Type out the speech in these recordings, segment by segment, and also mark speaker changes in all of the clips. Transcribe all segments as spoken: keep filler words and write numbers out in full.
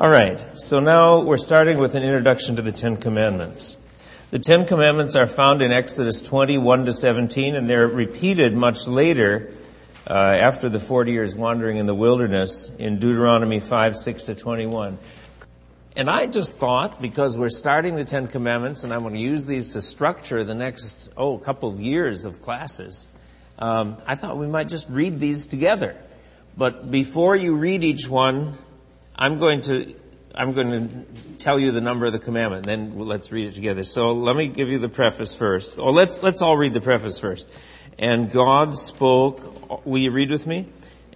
Speaker 1: All right, so now we're starting with an introduction to the Ten Commandments. The Ten Commandments are found in Exodus twenty, one to seventeen, and they're repeated much later, uh, after the forty years wandering in the wilderness, in Deuteronomy five, six to twenty-one. And I just thought, because we're starting the Ten Commandments, and I'm going to use these to structure the next, oh, couple of years of classes, um, I thought we might just read these together. But before you read each one, I'm going to I'm going to tell you the number of the commandment, then let's read it together. So let me give you the preface first. Oh, let's let's all read the preface first. And God spoke, will you read with me?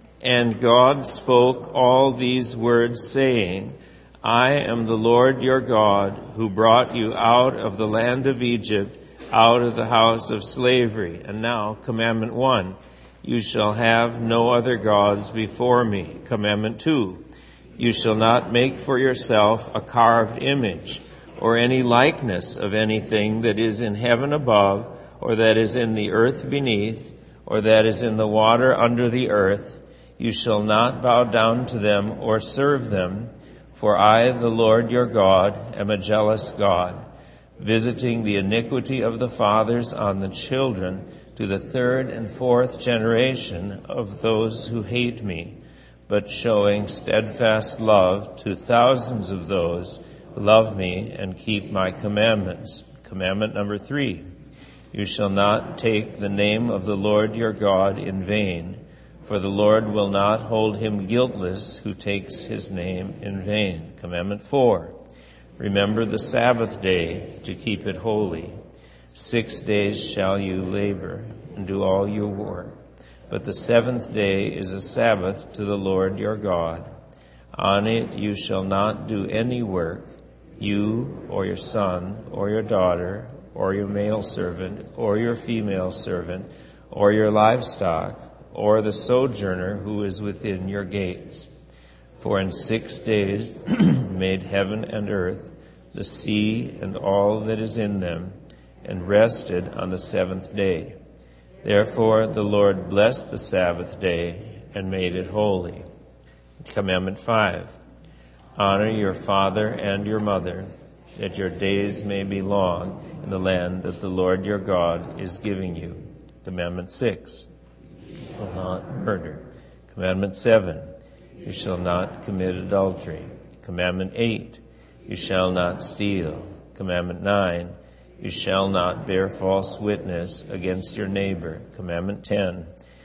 Speaker 1: And God spoke all these words, saying, I am the Lord your God, who brought you out of the land of Egypt, out of the house of slavery. And now, commandment one, you shall have no other gods before me. Commandment two, you shall not make for yourself a carved image, or any likeness of anything that is in heaven above, or that is in the earth beneath, or that is in the water under the earth. You shall not bow down to them or serve them. For I, the Lord your God, am a jealous God, visiting the iniquity of the fathers on the children to the third and fourth generation of those who hate me, but showing steadfast love to thousands of those who love me and keep my commandments. Commandment number three, you shall not take the name of the Lord your God in vain, for the Lord will not hold him guiltless who takes his name in vain. Commandment four, remember the Sabbath day to keep it holy. Six days shall you labor and do all your work, but the seventh day is a Sabbath to the Lord your God. On it you shall not do any work, you or your son or your daughter or your male servant or your female servant or your livestock, or the sojourner who is within your gates. For in six days made heaven and earth, the sea and all that is in them, and rested on the seventh day. Therefore the Lord blessed the Sabbath day and made it holy. Commandment five, honor your father and your mother, that your days may be long in the land that the Lord your God is giving you. Commandment six, you shall not murder. Commandment seven, you shall not commit adultery. Commandment eight, you shall not steal. Commandment nine, you shall not bear false witness against your neighbor. Commandment ten,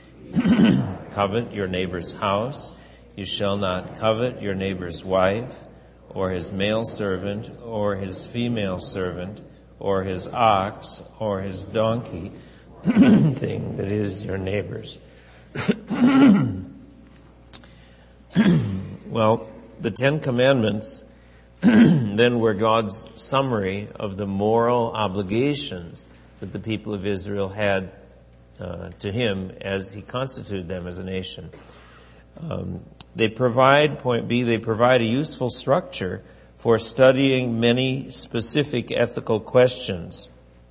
Speaker 1: covet your neighbor's house. You shall not covet your neighbor's wife, or his male servant, or his female servant, or his ox, or his donkey, thing that is your neighbor's. Well, the Ten Commandments then were God's summary of the moral obligations that the people of Israel had uh, to him as he constituted them as a nation. Um, they provide, point B, they provide a useful structure for studying many specific ethical questions.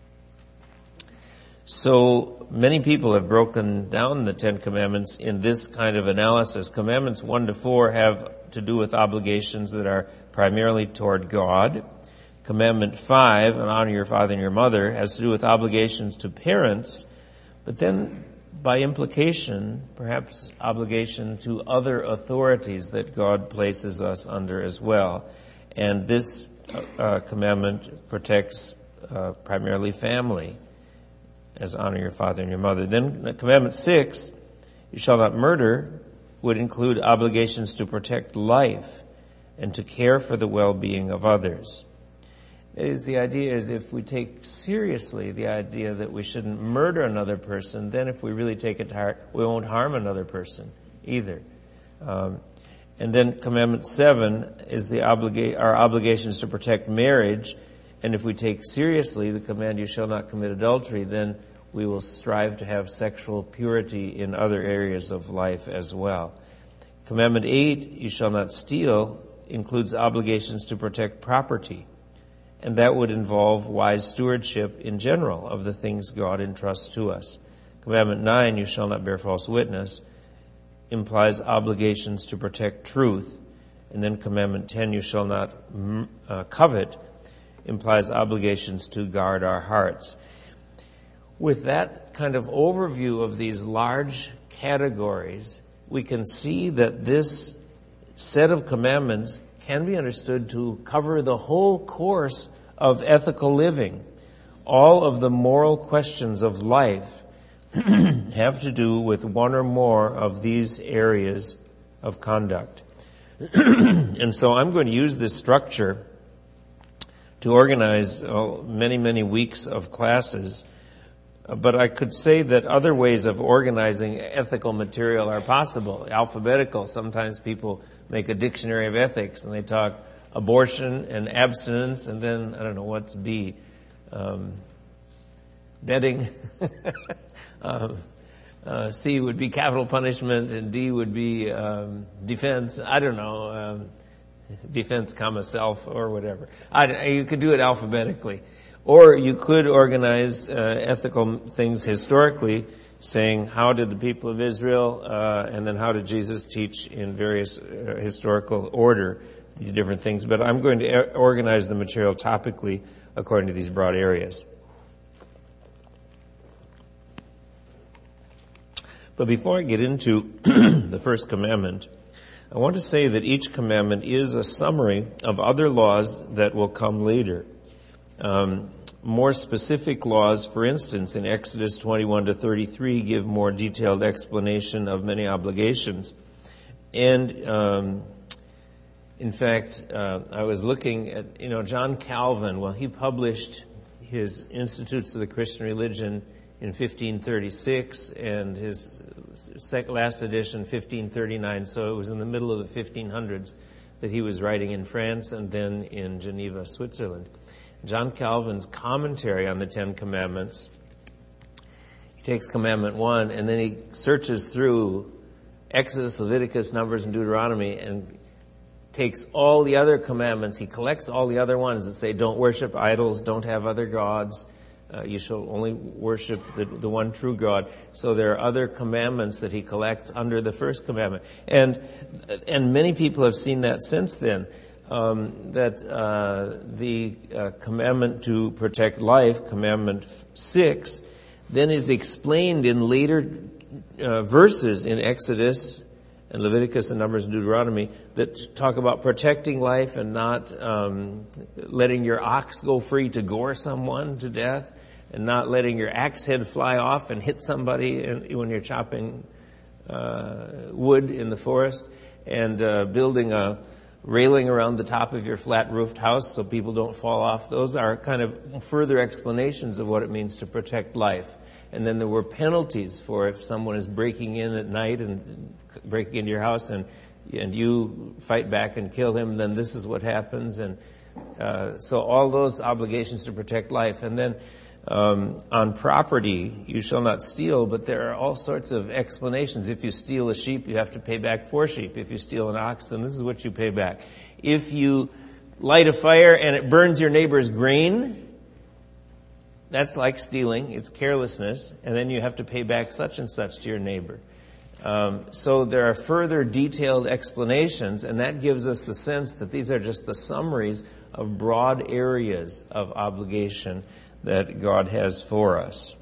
Speaker 1: So many people have broken down the Ten Commandments in this kind of analysis. Commandments one to four have to do with obligations that are primarily toward God. Commandment five, and honor your father and your mother, has to do with obligations to parents, but then by implication, perhaps obligation to other authorities that God places us under as well. And this uh, commandment protects uh, primarily family, as honor your father and your mother. Then commandment six, you shall not murder, would include obligations to protect life and to care for the well-being of others. That is, the idea is if we take seriously the idea that we shouldn't murder another person, then if we really take it to heart, we won't harm another person either. Um, and then commandment seven is the obliga- our obligations to protect marriage. And if we take seriously the command, you shall not commit adultery, then we will strive to have sexual purity in other areas of life as well. Commandment eight, you shall not steal, includes obligations to protect property. And that would involve wise stewardship in general of the things God entrusts to us. Commandment nine, you shall not bear false witness, implies obligations to protect truth And then Commandment ten, you shall not uh, covet, implies obligations to guard our hearts. With that kind of overview of these large categories, we can see that this set of commandments can be understood to cover the whole course of ethical living. All of the moral questions of life have to do with one or more of these areas of conduct. And so I'm going to use this structure to organize uh, many, many weeks of classes. But I could say that other ways of organizing ethical material are possible. Alphabetical. Sometimes people make a dictionary of ethics and they talk abortion and abstinence, and then, I don't know, what's B? Um, betting. um, uh, C would be capital punishment, and D would be um, defense. I don't know, um, defense, comma, self, or whatever. I, you could do it alphabetically. Or you could organize uh, ethical things historically, saying how did the people of Israel, uh, and then how did Jesus teach in various uh, historical order, these different things. But I'm going to organize the material topically according to these broad areas. But before I get into the first commandment, I want to say that each commandment is a summary of other laws that will come later. Um, more specific laws, for instance, in Exodus twenty-one to thirty-three, give more detailed explanation of many obligations. And, um, in fact, uh, I was looking at, you know, John Calvin. Well, he published his Institutes of the Christian Religion in fifteen thirty-six, and his last edition, fifteen thirty-nine. So it was in the middle of the fifteen hundreds that he was writing in France and then in Geneva, Switzerland. John Calvin's commentary on the Ten Commandments, he takes Commandment one and then he searches through Exodus, Leviticus, Numbers, and Deuteronomy and takes all the other commandments. He collects all the other ones that say don't worship idols, don't have other gods, uh, you shall only worship the, the one true God. So there are other commandments that he collects under the first commandment. And, and many people have seen that since then. Um, that uh, the uh, commandment to protect life, commandment six, then is explained in later uh, verses in Exodus and Leviticus and Numbers and Deuteronomy that talk about protecting life and not um, letting your ox go free to gore someone to death, and not letting your axe head fly off and hit somebody in, when you're chopping uh, wood in the forest, and uh, building a railing around the top of your flat-roofed house so people don't fall off. Those are kind of further explanations of what it means to protect life. And then there were penalties for if someone is breaking in at night and breaking into your house and and you fight back and kill him, then this is what happens. And uh, so all those obligations to protect life. And then um, on property, you shall not steal, but there are all sorts of explanations. If you steal a sheep, you have to pay back four sheep. If you steal an ox, then this is what you pay back. If you light a fire and it burns your neighbor's grain, that's like stealing. It's carelessness. And then you have to pay back such and such to your neighbor. Um, so there are further detailed explanations, and that gives us the sense that these are just the summaries of broad areas of obligation that God has for us.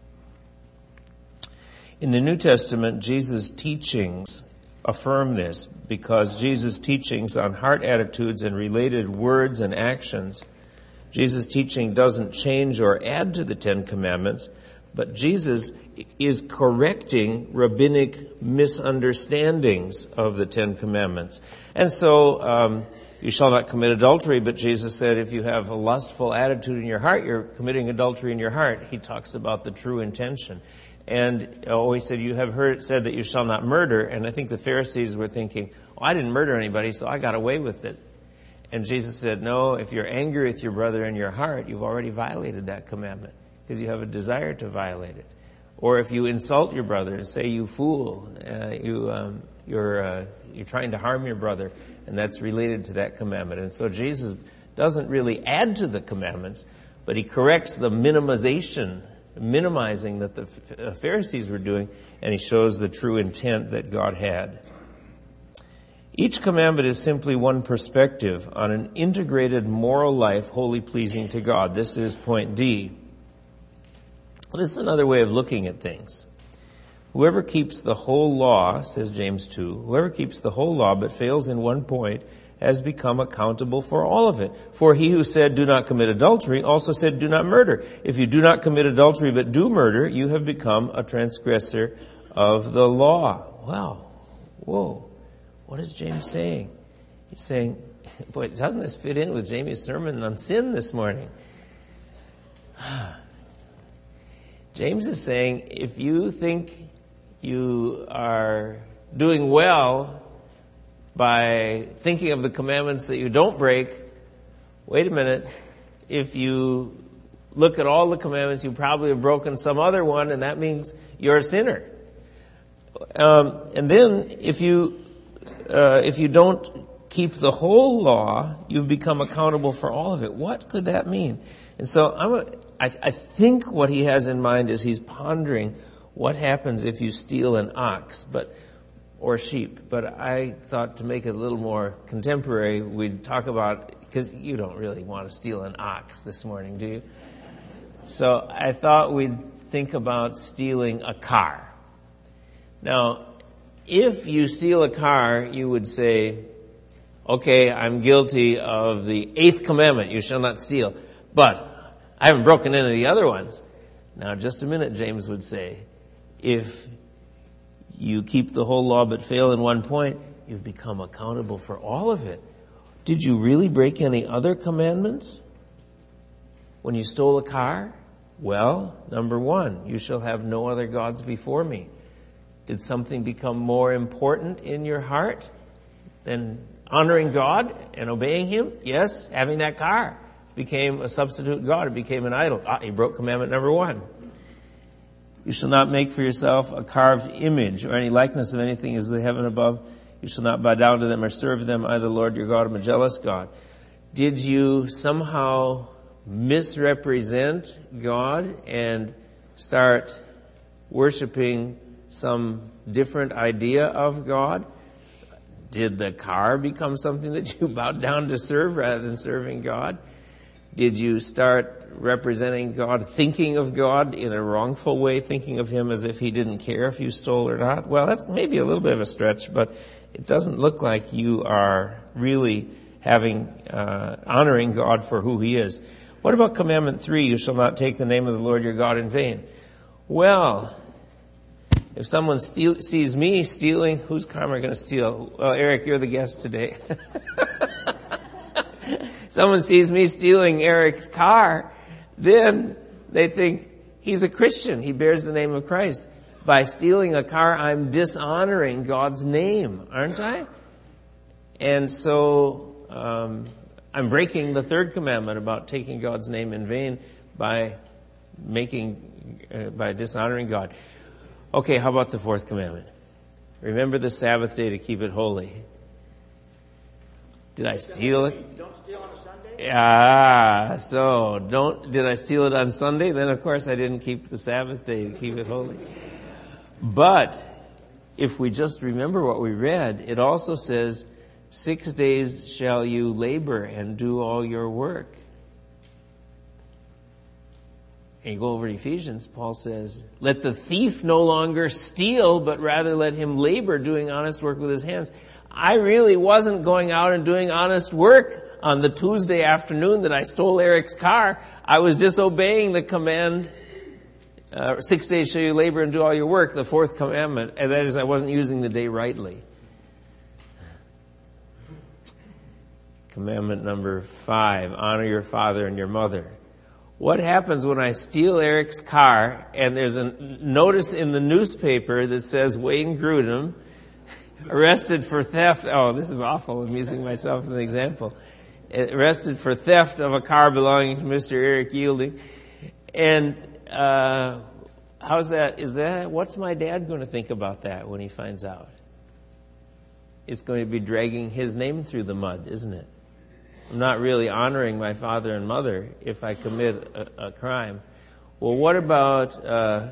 Speaker 1: In the New Testament, Jesus' teachings affirm this, because Jesus' teachings on heart attitudes and related words and actions, Jesus' teaching doesn't change or add to the Ten Commandments, but Jesus is correcting rabbinic misunderstandings of the Ten Commandments. And so, um, you shall not commit adultery, but Jesus said if you have a lustful attitude in your heart, you're committing adultery in your heart. He talks about the true intention. And oh, he said, you have heard it said that you shall not murder. And I think the Pharisees were thinking, oh, I didn't murder anybody, so I got away with it. And Jesus said, no, if you're angry with your brother in your heart, you've already violated that commandment, because you have a desire to violate it. Or if you insult your brother and say, you fool, uh, you, um, you're, uh, you're trying to harm your brother, and that's related to that commandment. And so Jesus doesn't really add to the commandments, but he corrects the minimization, minimizing that the Pharisees were doing, and he shows the true intent that God had. Each commandment is simply one perspective on an integrated moral life wholly pleasing to God. This is point D. This is another way of looking at things. Whoever keeps the whole law, says James two, whoever keeps the whole law but fails in one point has become accountable for all of it. For he who said, do not commit adultery, also said, do not murder. If you do not commit adultery but do murder, you have become a transgressor of the law. Wow. Whoa. What is James saying? He's saying, boy, doesn't this fit in with Jamie's sermon on sin this morning? James is saying, if you think you are doing well by thinking of the commandments that you don't break, wait a minute. If you look at all the commandments, you probably have broken some other one, and that means you're a sinner. Um, and then, if you uh, if you don't keep the whole law, you've become accountable for all of it. What could that mean? And so, I'm a, I, I think what he has in mind is he's pondering what happens if you steal an ox, but or sheep. But I thought to make it a little more contemporary, we'd talk about, because you don't really want to steal an ox this morning, do you? So I thought we'd think about stealing a car. Now, if you steal a car, you would say, okay, I'm guilty of the eighth commandment, you shall not steal. But I haven't broken any of the other ones. Now, just a minute, James would say, if you keep the whole law but fail in one point, you've become accountable for all of it. Did you really break any other commandments when you stole a car? Well, number one, you shall have no other gods before me. Did something become more important in your heart than honoring God and obeying Him? Yes, having that car became a substitute God. It became an idol. Ah, you broke commandment number one. You shall not make for yourself a carved image or any likeness of anything as the heaven above. You shall not bow down to them or serve them. I, the Lord your God, am a jealous God. Did you somehow misrepresent God and start worshiping some different idea of God? Did the car become something that you bowed down to serve rather than serving God? Did you start representing God, thinking of God in a wrongful way, thinking of Him as if He didn't care if you stole or not? Well, that's maybe a little bit of a stretch, but it doesn't look like you are really having, uh, honoring God for who He is. What about commandment three? You shall not take the name of the Lord your God in vain. Well, if someone steal, sees me stealing, whose car am I going to steal? Well, Eric, you're the guest today. Someone sees me stealing Eric's car, then they think he's a Christian. He bears the name of Christ. By stealing a car, I'm dishonoring God's name, aren't I? And so um, I'm breaking the third commandment about taking God's name in vain by making, uh, by dishonoring God. Okay, how about the fourth commandment? Remember the Sabbath day to keep it holy. Did I steal it?
Speaker 2: Don't steal on a Sunday?
Speaker 1: Ah, so don't, did I steal it on Sunday? Then of course I didn't keep the Sabbath day to keep it holy. But if we just remember what we read, it also says, six days shall you labor and do all your work. And you go over to Ephesians, Paul says, let the thief no longer steal, but rather let him labor doing honest work with his hands. I really wasn't going out and doing honest work on the Tuesday afternoon that I stole Eric's car. I was disobeying the command, uh, six days shall you labor and do all your work, the fourth commandment, and that is I wasn't using the day rightly. Commandment number five, honor your father and your mother. What happens when I steal Eric's car and there's a notice in the newspaper that says Wayne Grudem arrested for theft? Oh, this is awful. I'm using myself as an example. Arrested for theft of a car belonging to Mister Eric Yielding. And uh, how's that? Is that, what's my dad going to think about that when he finds out? It's going to be dragging his name through the mud, isn't it? I'm not really honoring my father and mother if I commit a, a crime. Well, what about uh,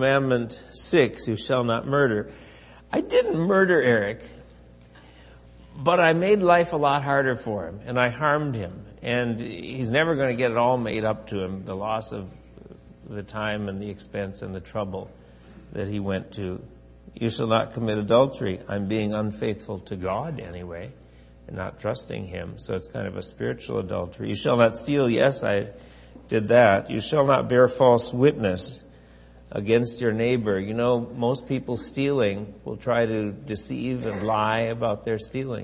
Speaker 1: commandment six, you shall not murder? I didn't murder Eric, but I made life a lot harder for him, and I harmed him. And he's never going to get it all made up to him, the loss of the time and the expense and the trouble that he went to. You shall not commit adultery. I'm being unfaithful to God anyway, and not trusting him. So it's kind of a spiritual adultery. You shall not steal. Yes, I did that. You shall not bear false witness against your neighbor. You know, most people stealing will try to deceive and lie about their stealing.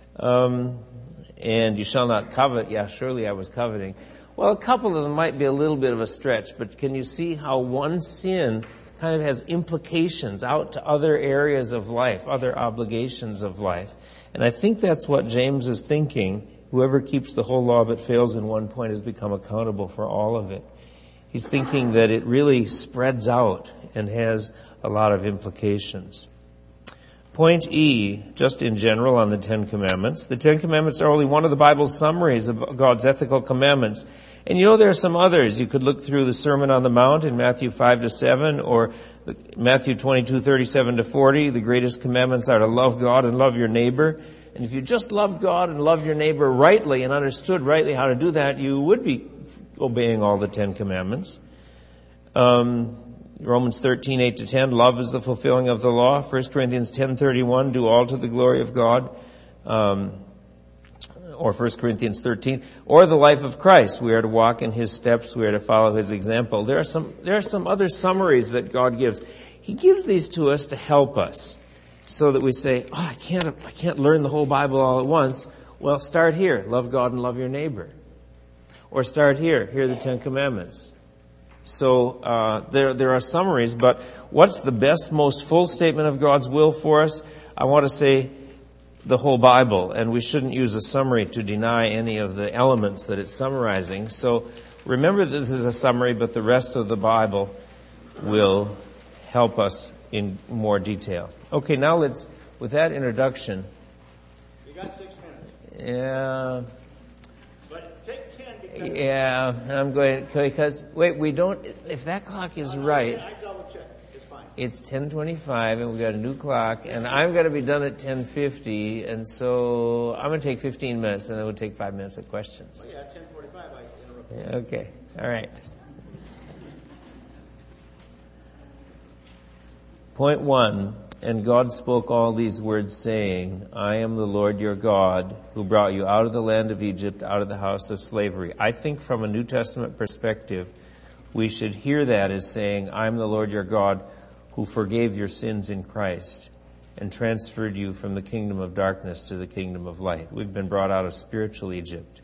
Speaker 1: Um, and you shall not covet. Yeah, surely I was coveting. Well, a couple of them might be a little bit of a stretch, but can you see how one sin kind of has implications out to other areas of life, other obligations of life? And I think that's what James is thinking. Whoever keeps the whole law but fails in one point has become accountable for all of it. He's thinking that it really spreads out and has a lot of implications. Point E, just in general on the Ten Commandments. The Ten Commandments are only one of the Bible's summaries of God's ethical commandments. And you know there are some others. You could look through the Sermon on the Mount in Matthew five to seven or Matthew twenty-two, thirty-seven to forty. The greatest commandments are to love God and love your neighbor. And if you just love God and love your neighbor rightly and understood rightly how to do that, you would be obeying all the Ten Commandments. Um, Romans thirteen, eight to ten, love is the fulfilling of the law. First Corinthians ten, thirty-one, do all to the glory of God. Um, or First Corinthians thirteen, or the life of Christ. We are to walk in his steps. We are to follow his example. There are some, there are some other summaries that God gives. He gives these to us to help us so that we say, oh, I can't, I can't learn the whole Bible all at once. Well, start here. Love God and love your neighbor. Or start here. Here are the Ten Commandments. So uh, there, there are summaries, but what's the best, most full statement of God's will for us? I want to say the whole Bible, and we shouldn't use a summary to deny any of the elements that it's summarizing. So remember that this is a summary, but the rest of the Bible will help us in more detail. Okay, now let's, with that introduction.
Speaker 2: You got six minutes.
Speaker 1: Yeah.
Speaker 2: But take ten because...
Speaker 1: Yeah, I'm going, because, wait, we don't, if that clock is right.
Speaker 2: I double check. It's fine.
Speaker 1: It's ten twenty-five, and we've got a new clock, and I'm going to be done at ten fifty, and so I'm going to take fifteen minutes, and then we'll take five minutes of questions.
Speaker 2: Oh, yeah, ten forty-five, I interrupt.
Speaker 1: Yeah, okay, all right. Point one, and God spoke all these words, saying, I am the Lord your God, who brought you out of the land of Egypt, out of the house of slavery. I think from a New Testament perspective, we should hear that as saying, I am the Lord your God, who forgave your sins in Christ and transferred you from the kingdom of darkness to the kingdom of light. We've been brought out of spiritual Egypt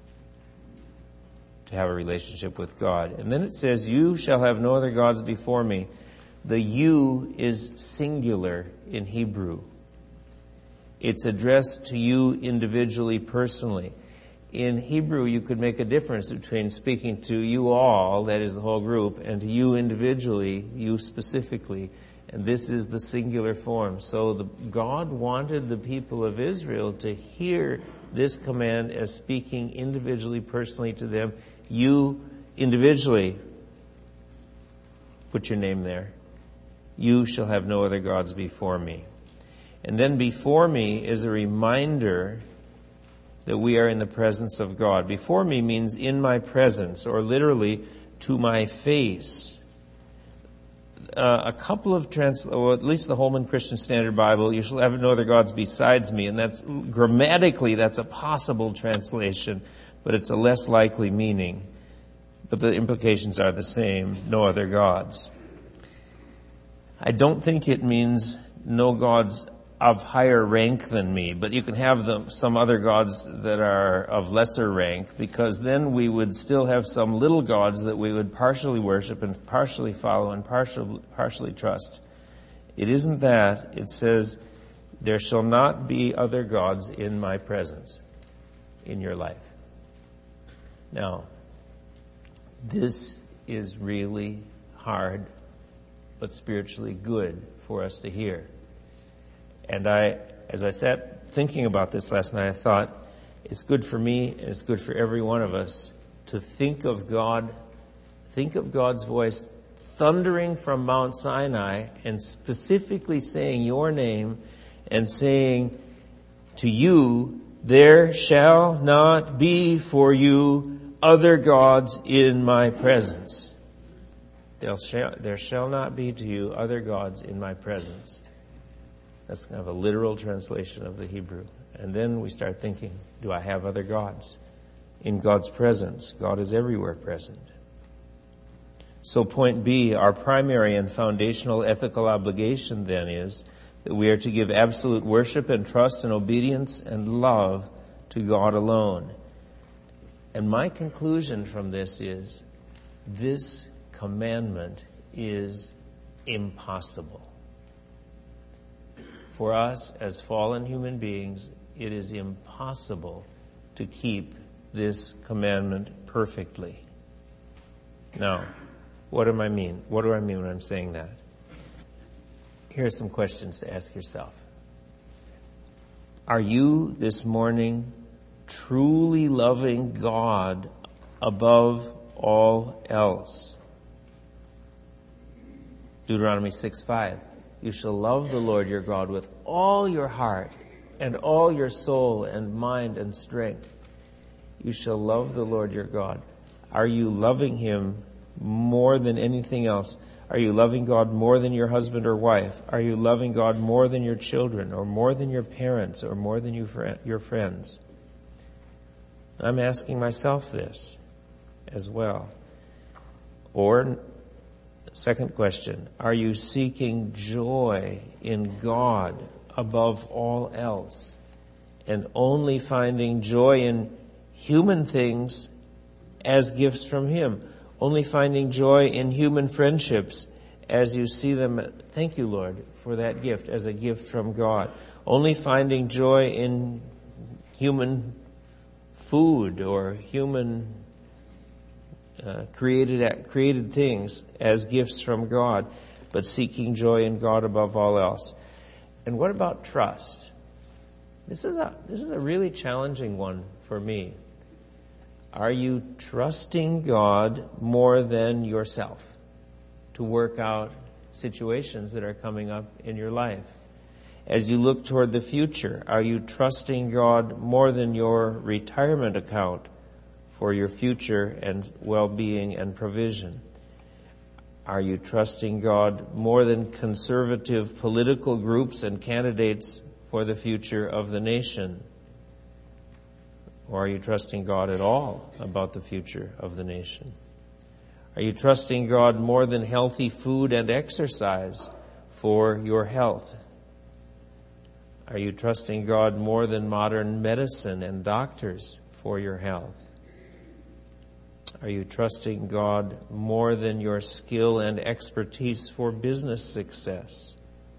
Speaker 1: to have a relationship with God. And then it says, you shall have no other gods before me. The you is singular in Hebrew. It's addressed to you individually, personally. In Hebrew, you could make a difference between speaking to you all, that is the whole group, and to you individually, you specifically. And this is the singular form. So the, God wanted the people of Israel to hear this command as speaking individually, personally to them. You individually, put your name there. You shall have no other gods before me. And then before me is a reminder that we are in the presence of God. Before me means in my presence, or literally to my face. Uh, a couple of trans, or at least the Holman Christian Standard Bible, you shall have no other gods besides me. And that's grammatically, that's a possible translation, but it's a less likely meaning. But the implications are the same, no other gods. I don't think it means no gods of higher rank than me, but you can have them, some other gods that are of lesser rank, because then we would still have some little gods that we would partially worship and partially follow and partially, partially trust. It isn't that. It says, there shall not be other gods in my presence in your life. Now, this is really hard, but spiritually good for us to hear. And I, as I sat thinking about this last night, I thought, it's good for me and it's good for every one of us to think of God, think of God's voice thundering from Mount Sinai and specifically saying your name and saying to you, there shall not be for you other gods in my presence. There shall, there shall not be to you other gods in my presence. That's kind of a literal translation of the Hebrew. And then we start thinking, do I have other gods? In God's presence, God is everywhere present. So point B, our primary and foundational ethical obligation then is that we are to give absolute worship and trust and obedience and love to God alone. And my conclusion from this is, this commandment is impossible. For us as fallen human beings, it is impossible to keep this commandment perfectly. Now, what do I mean? What do I mean when I'm saying that? Here are some questions to ask yourself. Are you this morning truly loving God above all else? Deuteronomy six five. You shall love the Lord your God with all your heart and all your soul and mind and strength. You shall love the Lord your God. Are you loving Him more than anything else? Are you loving God more than your husband or wife? Are you loving God more than your children or more than your parents or more than you fr- your friends? I'm asking myself this as well. Or, second question, are you seeking joy in God above all else and only finding joy in human things as gifts from Him? Only finding joy in human friendships as you see them, thank you, Lord, for that gift, as a gift from God. Only finding joy in human food or human uh, created created things as gifts from God, but seeking joy in God above all else. And what about trust? This is a this is a really challenging one for me. Are you trusting God more than yourself to work out situations that are coming up in your life? As you look toward the future, are you trusting God more than your retirement account for your future and well-being and provision? Are you trusting God more than conservative political groups and candidates for the future of the nation? Or are you trusting God at all about the future of the nation? Are you trusting God more than healthy food and exercise for your health? Are you trusting God more than modern medicine and doctors for your health? Are you trusting God more than your skill and expertise for business success?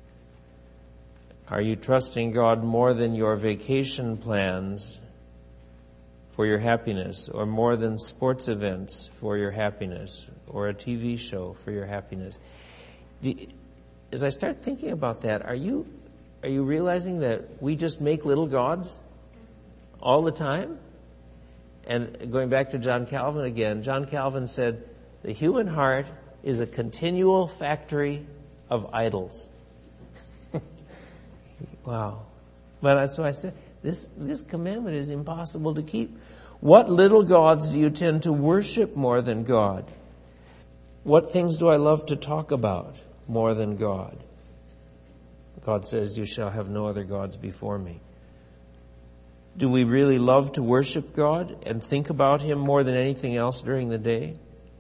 Speaker 1: Are you trusting God more than your vacation plans for your happiness, or more than sports events for your happiness, or a T V show for your happiness? As I start thinking about that, are you are you realizing that we just make little gods all the time? And going back to John Calvin again, John Calvin said, the human heart is a continual factory of idols. Wow. But that's why I said, This this commandment is impossible to keep. What little gods do you tend to worship more than God? What things do I love to talk about more than God? God says, you shall have no other gods before me. Do we really love to worship God and think about Him more than anything else during the day?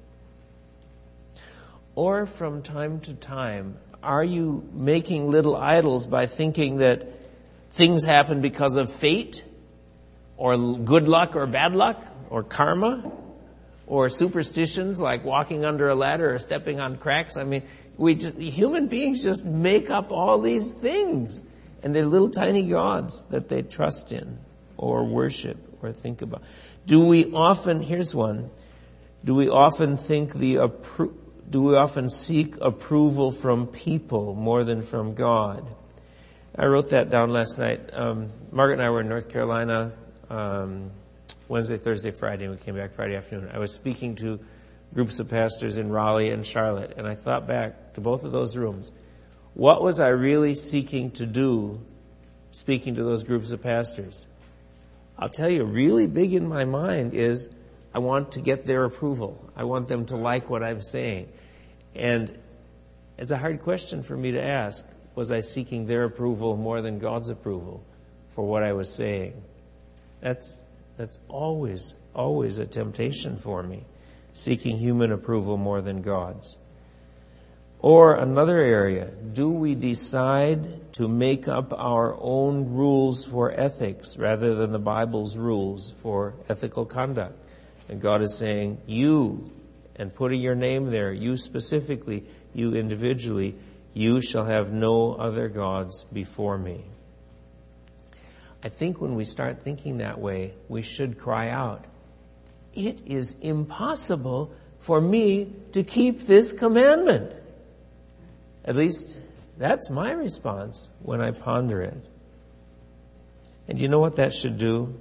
Speaker 1: Or from time to time, are you making little idols by thinking that things happen because of fate, or good luck or bad luck, or karma, or superstitions like walking under a ladder or stepping on cracks? I mean, we just human beings just make up all these things, and they're little tiny gods that they trust in, or worship, or think about. Do we often? Here's one. Do we often think the appro- Do we often seek approval from people more than from God? I wrote that down last night. Um, Margaret and I were in North Carolina um, Wednesday, Thursday, Friday, and we came back Friday afternoon. I was speaking to groups of pastors in Raleigh and Charlotte, and I thought back to both of those rooms. What was I really seeking to do speaking to those groups of pastors. I'll tell you, really big in my mind is I want to get their approval. I want them to like what I'm saying. And it's a hard question for me to ask. Was I seeking their approval more than God's approval for what I was saying? That's that's always, always a temptation for me, seeking human approval more than God's. Or another area, do we decide to make up our own rules for ethics rather than the Bible's rules for ethical conduct? And God is saying, you, and putting your name there, you specifically, you individually, you shall have no other gods before me. I think when we start thinking that way, we should cry out, it is impossible for me to keep this commandment. At least that's my response when I ponder it. And you know what that should do?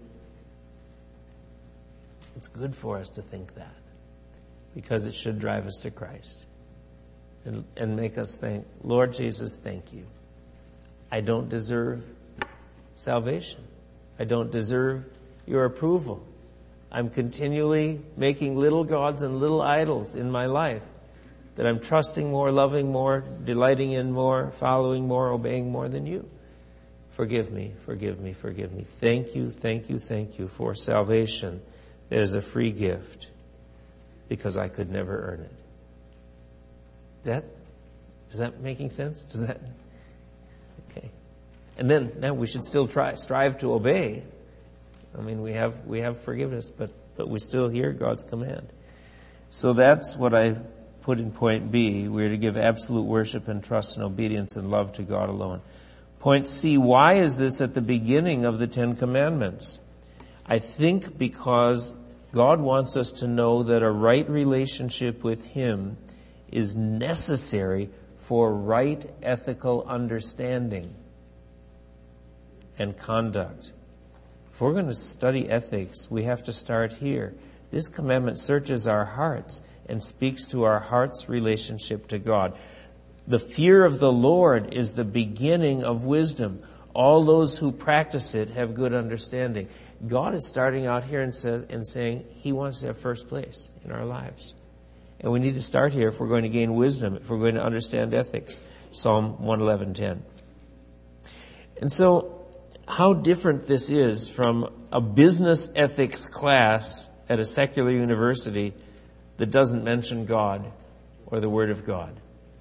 Speaker 1: It's good for us to think that, because it should drive us to Christ and, and make us think, Lord Jesus, thank you. I don't deserve salvation. I don't deserve your approval. I'm continually making little gods and little idols in my life that I'm trusting more, loving more, delighting in more, following more, obeying more than you. Forgive me, forgive me, forgive me. Thank you, thank you, thank you for salvation that is a free gift because I could never earn it. Is that, is that making sense? Does that? Okay. And then now we should still try, strive to obey. I mean, we have we have forgiveness, but but we still hear God's command. So that's what I put in point B. We're to give absolute worship and trust and obedience and love to God alone. Point C, why is this at the beginning of the Ten Commandments? I think because God wants us to know that a right relationship with Him is necessary for right ethical understanding and conduct. If we're going to study ethics, we have to start here. This commandment searches our hearts and speaks to our heart's relationship to God. The fear of the Lord is the beginning of wisdom. All those who practice it have good understanding. God is starting out here and, say, and saying He wants to have first place in our lives. And we need to start here if we're going to gain wisdom, if we're going to understand ethics. Psalm one eleven ten. And so, how different this is from a business ethics class at a secular university that doesn't mention God or the Word of God.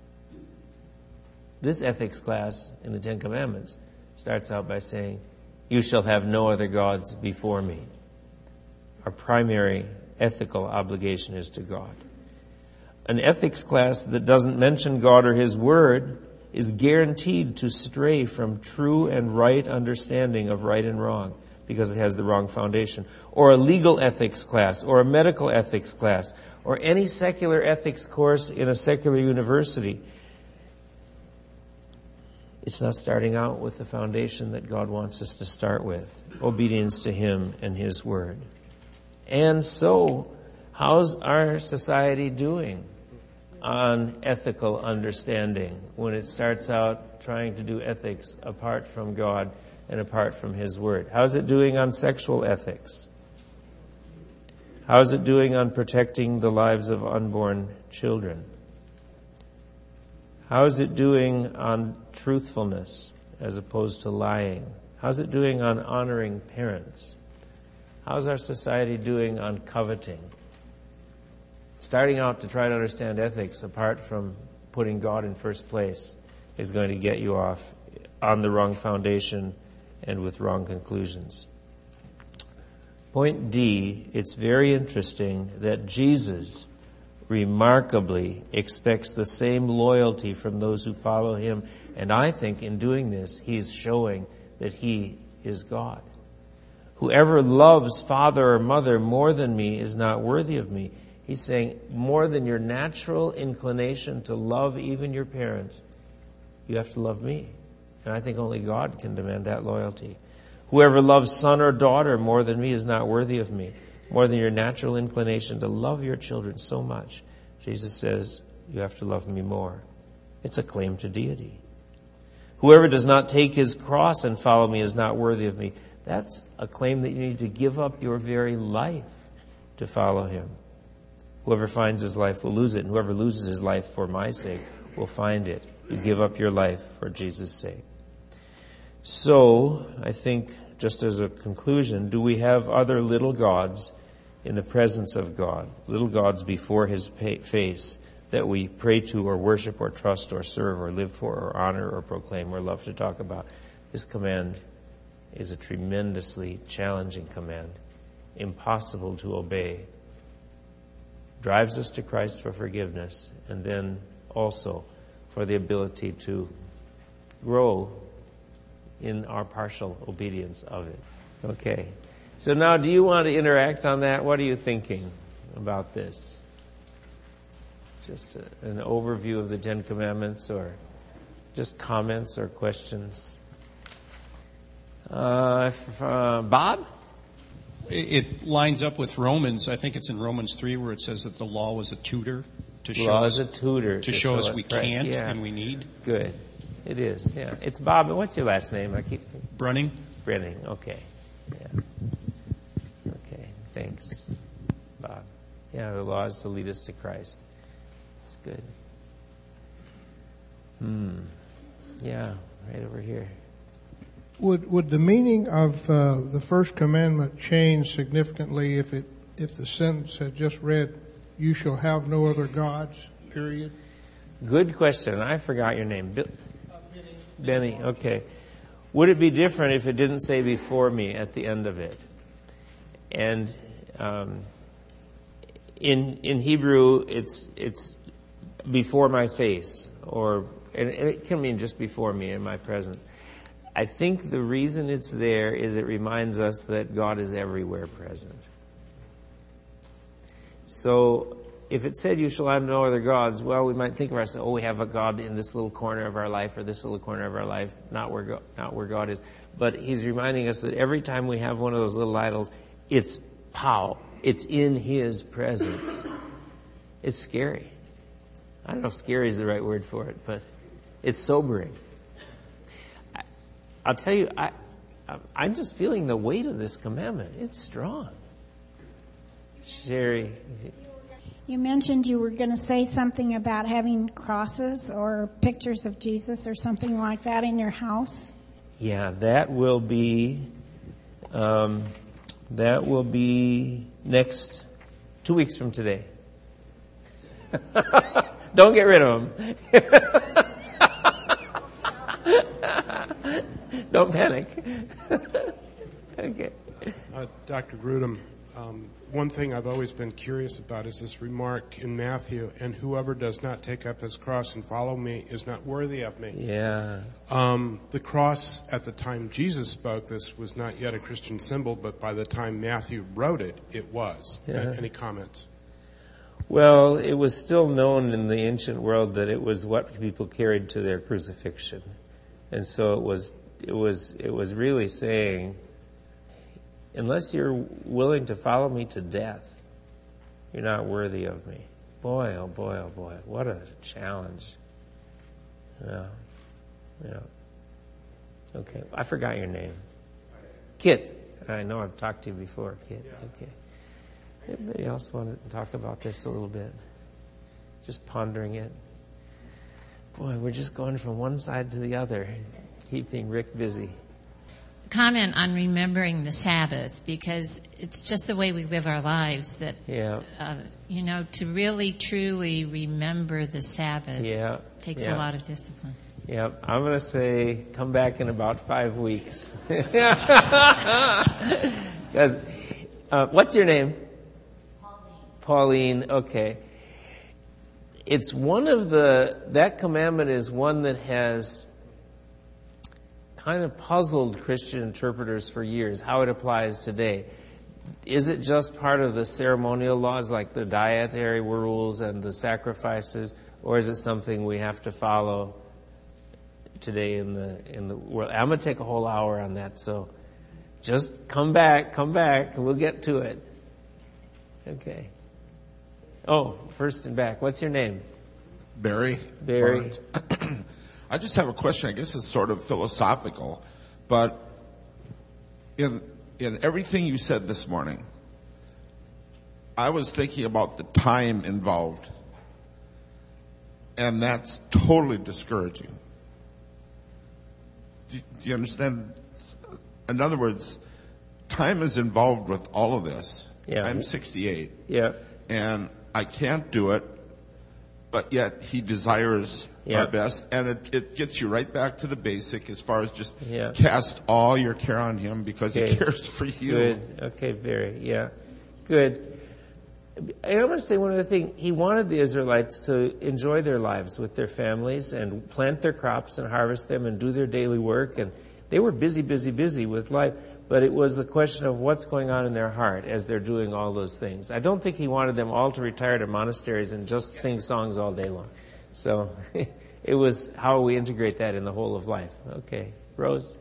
Speaker 1: This ethics class in the Ten Commandments starts out by saying, you shall have no other gods before me. Our primary ethical obligation is to God. An ethics class that doesn't mention God or His Word is guaranteed to stray from true and right understanding of right and wrong because it has the wrong foundation. Or a legal ethics class, or a medical ethics class, or any secular ethics course in a secular university. It's not starting out with the foundation that God wants us to start with, obedience to Him and His Word. And so, how's our society doing on ethical understanding when it starts out trying to do ethics apart from God and apart from His Word? How's it doing on sexual ethics? How's it doing on protecting the lives of unborn children? How's it doing on truthfulness as opposed to lying? How's it doing on honoring parents? How's our society doing on coveting? Starting out to try to understand ethics apart from putting God in first place is going to get you off on the wrong foundation and with wrong conclusions. Point D, it's very interesting that Jesus remarkably expects the same loyalty from those who follow Him. And I think in doing this, He's showing that He is God. Whoever loves father or mother more than me is not worthy of me. He's saying more than your natural inclination to love even your parents, you have to love me. And I think only God can demand that loyalty. Whoever loves son or daughter more than me is not worthy of me. More than your natural inclination to love your children so much, Jesus says, you have to love me more. It's a claim to deity. Whoever does not take his cross and follow me is not worthy of me. That's a claim that you need to give up your very life to follow him. Whoever finds his life will lose it, and whoever loses his life for my sake will find it. You give up your life for Jesus' sake. So, I think, just as a conclusion, do we have other little gods in the presence of God, little gods before his face that we pray to or worship or trust or serve or live for or honor or proclaim or love to talk about? This command is a tremendously challenging command, impossible to obey. Drives us to Christ for forgiveness, and then also for the ability to grow in our partial obedience of it. Okay. So now, do you want to interact on that? What are you thinking about this? Just a, an overview of the Ten Commandments, or just comments or questions? Uh, if, uh, Bob?
Speaker 3: It lines up with Romans. I think it's in Romans three where it says that the law was a tutor to show
Speaker 1: law
Speaker 3: us
Speaker 1: is a tutor
Speaker 3: to, to show, show us we
Speaker 1: Christ.
Speaker 3: can't
Speaker 1: Yeah.
Speaker 3: and we need.
Speaker 1: Good. It is. Yeah. It's Bob. What's your last name? I keep
Speaker 3: Brunning.
Speaker 1: Brenning. Okay. Yeah. Okay. Thanks, Bob. Yeah, the law is to lead us to Christ. It's good. Hmm. Yeah. Right over here.
Speaker 4: Would would the meaning of uh, the first commandment change significantly if it if the sentence had just read, "You shall have no other gods"? Period.
Speaker 1: Good question. I forgot your name. Bill? Uh, Benny. Benny. Okay. Would it be different if it didn't say "before me" at the end of it? And um, in in Hebrew, it's it's before my face, or and it can mean just before me in my presence. I think the reason it's there is it reminds us that God is everywhere present. So if it said, "You shall have no other gods," well, we might think of ourselves, oh, we have a God in this little corner of our life or this little corner of our life, not where God, not where God is. But he's reminding us that every time we have one of those little idols, it's pow. It's in his presence. It's scary. I don't know if scary is the right word for it, but it's sobering. I'll tell you, I, I'm just feeling the weight of this commandment. It's strong. Sherry.
Speaker 5: You mentioned you were going to say something about having crosses or pictures of Jesus or something like that in your house.
Speaker 1: Yeah, that will be, um, that will be next, two weeks from today. Don't get rid of them. Don't panic. Okay.
Speaker 6: Uh, Doctor Grudem, um, one thing I've always been curious about is this remark in Matthew, "And whoever does not take up his cross and follow me is not worthy of me."
Speaker 1: Yeah.
Speaker 6: Um, the cross, at the time Jesus spoke this, was not yet a Christian symbol, but by the time Matthew wrote it, it was.
Speaker 1: Yeah.
Speaker 6: Any comments?
Speaker 1: Well, it was still known in the ancient world that it was what people carried to their crucifixion. And so it was it was it was really saying, unless you're willing to follow me to death, you're not worthy of me. Boy, oh boy, oh boy, what a challenge. Yeah. Yeah. Okay. I forgot your name. Kit. I know I've talked to you before, Kit. Okay. Anybody else want to talk about this a little bit? Just pondering it. Boy, we're just going from one side to the other, keeping Rick busy.
Speaker 7: Comment on remembering the Sabbath, because it's just the way we live our lives that,
Speaker 1: yeah.
Speaker 7: uh, you know, to really, truly remember the Sabbath
Speaker 1: yeah.
Speaker 7: takes
Speaker 1: yeah.
Speaker 7: a lot of discipline.
Speaker 1: Yeah, I'm going to say come back in about five weeks. Because, uh, what's your name? Pauline. Pauline, okay. It's one of the, that commandment is one that has kind of puzzled Christian interpreters for years, how it applies today. Is it just part of the ceremonial laws like the dietary rules and the sacrifices, or is it something we have to follow today in the in the world? I'm going to take a whole hour on that, so just come back, come back, and we'll get to it. Okay. Oh, first and back. What's your name?
Speaker 8: Barry.
Speaker 1: Barry.
Speaker 8: I just have a question. I guess it's sort of philosophical, but in in everything you said this morning, I was thinking about the time involved, and that's totally discouraging. Do, do you understand? In other words, time is involved with all of this.
Speaker 1: Yeah.
Speaker 8: I'm sixty-eight.
Speaker 1: Yeah.
Speaker 8: And I can't do it, but yet he desires
Speaker 1: Yeah.
Speaker 8: our best. And it, it gets you right back to the basic as far as just
Speaker 1: Yeah.
Speaker 8: cast all your care on him because
Speaker 1: Okay.
Speaker 8: he cares for you.
Speaker 1: Good. Okay, very. Yeah. Good. And I want to say one other thing. He wanted the Israelites to enjoy their lives with their families and plant their crops and harvest them and do their daily work. And they were busy, busy, busy with life. But it was the question of what's going on in their heart as they're doing all those things. I don't think he wanted them all to retire to monasteries and just sing songs all day long. So it was how we integrate that in the whole of life. Okay. Rose?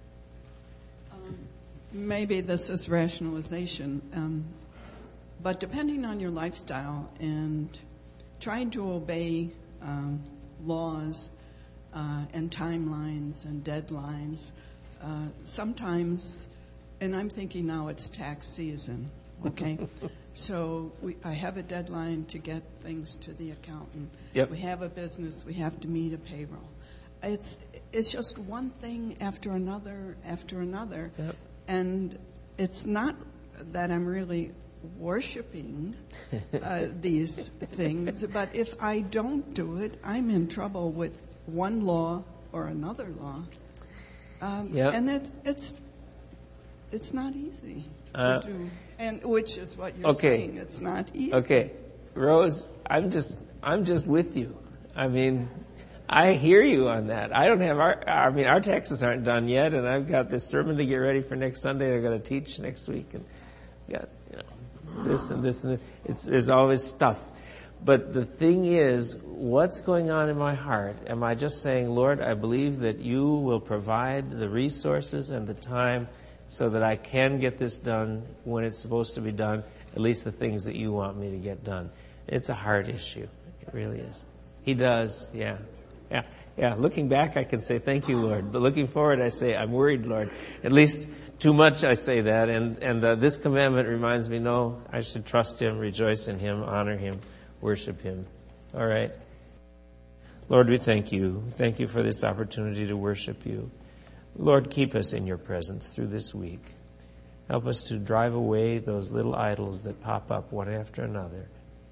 Speaker 9: Um, maybe this is rationalization, um, but depending on your lifestyle and trying to obey um, laws uh, and timelines and deadlines, uh, sometimes, and I'm thinking now it's tax season, okay? So we, I have a deadline to get things to the accountant.
Speaker 1: Yep.
Speaker 9: We have a business, we have to meet a payroll. It's it's just one thing after another after another.
Speaker 1: Yep.
Speaker 9: And it's not that I'm really worshiping uh, these things, but if I don't do it, I'm in trouble with one law or another law. Um,
Speaker 1: Yep.
Speaker 9: And it, it's it's not easy to
Speaker 1: Uh,
Speaker 9: do. And which is what you're
Speaker 1: okay.
Speaker 9: saying. It's not easy.
Speaker 1: Okay. Rose, I'm just I'm just with you. I mean, I hear you on that. I don't have our I mean our taxes aren't done yet, and I've got this sermon to get ready for next Sunday. I've got to teach next week, and got you know this and this and this. It's there's always stuff. But the thing is, what's going on in my heart? Am I just saying, Lord, I believe that you will provide the resources and the time so that I can get this done when it's supposed to be done, at least the things that you want me to get done. It's a heart issue. It really is. He does, yeah. Yeah, yeah. Looking back, I can say, thank you, Lord. But looking forward, I say, I'm worried, Lord. At least too much I say that. And, and uh, this commandment reminds me, no, I should trust him, rejoice in him, honor him, worship him. All right. Lord, we thank you. Thank you for this opportunity to worship you. Lord, keep us in your presence through this week. Help us to drive away those little idols that pop up one after another.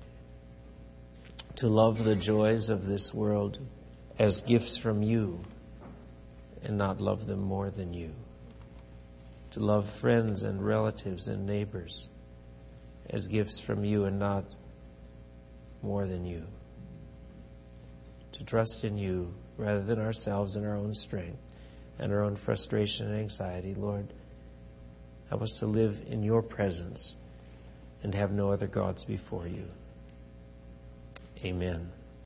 Speaker 1: To love the joys of this world as gifts from you and not love them more than you. To love friends and relatives and neighbors as gifts from you and not more than you. To trust in you rather than ourselves and our own strength and our own frustration and anxiety. Lord, help us to live in your presence and have no other gods before you. Amen.